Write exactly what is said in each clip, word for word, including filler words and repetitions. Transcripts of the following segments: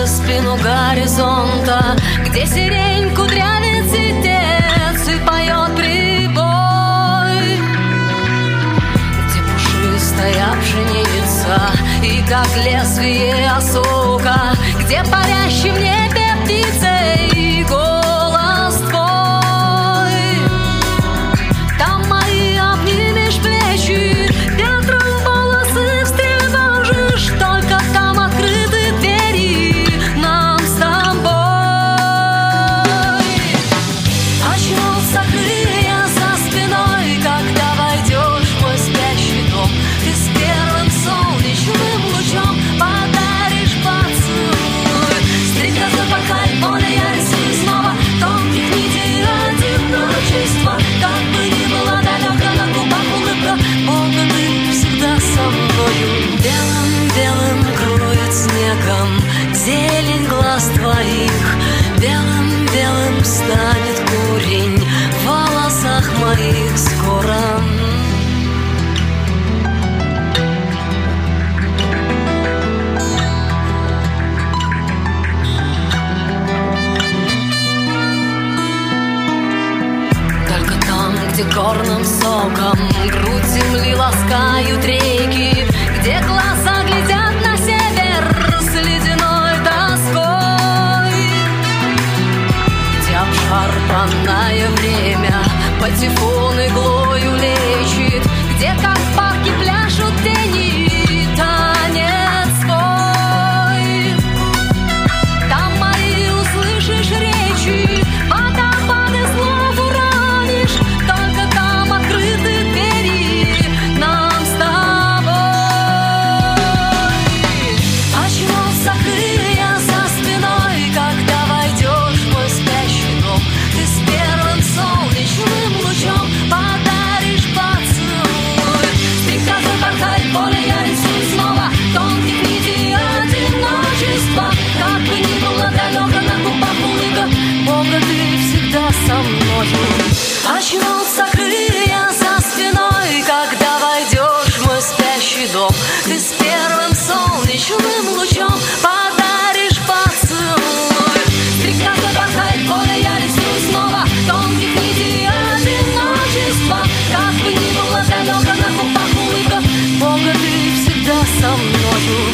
за спину горизонта, где сирень кудрявит ситец и поет прибой, где пушистая пшеница и как лезвие осока, где парящий в небе птицей голос твой. Там мои обнимешь плечи, ветром волосы встревожишь, только там открыты двери нам с тобой. Очнулся крылья за спиной, когда войдешь в мой спящий дом. Ты с первым солнечным лучом подаришь поцелуй. Стрекоза порхает в поле, я рисую снова тонких нитей одиночества. Как бы ни была далека, на губах улыбка, Бога, ты всегда со мною. Белым-белым кроет снегом зелень глаз твоих, белым-белым станет курень в волосах моих скоро. Только там, где горным соком грудь земли ласкают реки, где глаза глядят на север с ледяной тоской, где обшарпанное время патефон иглою лечит, где как в парке пляшут тени танец свой. Там мои услышишь речи, водопады слов уронишь, только там открыты двери нам с тобой. Очнулся крылья за спиной, когда войдешь в мой спящий дом. Ты с первым солнечным лучом подаришь поцелуй. Стрекоза порхает в поле, я рисую снова тонких нитей одиночества. Как бы ни было далеко, на губах улыбка, Бога, ты всегда со мною. Очнулся крылья за спиной, когда войдешь в мой спящий дом. Ты с первым солнечным лучом подаришь поцелуй. Стрекоза порхает в поле, я рисую снова тонких нитей одиночества. Как бы ни было далеко, на губах улыбка, Бога, ты всегда со мною.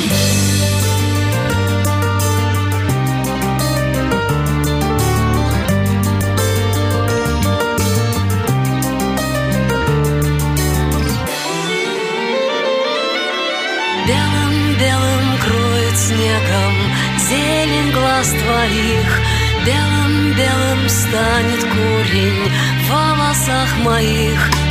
Белым-белым кроет снегом зелень глаз твоих, белым-белым станет курень в волосах моих.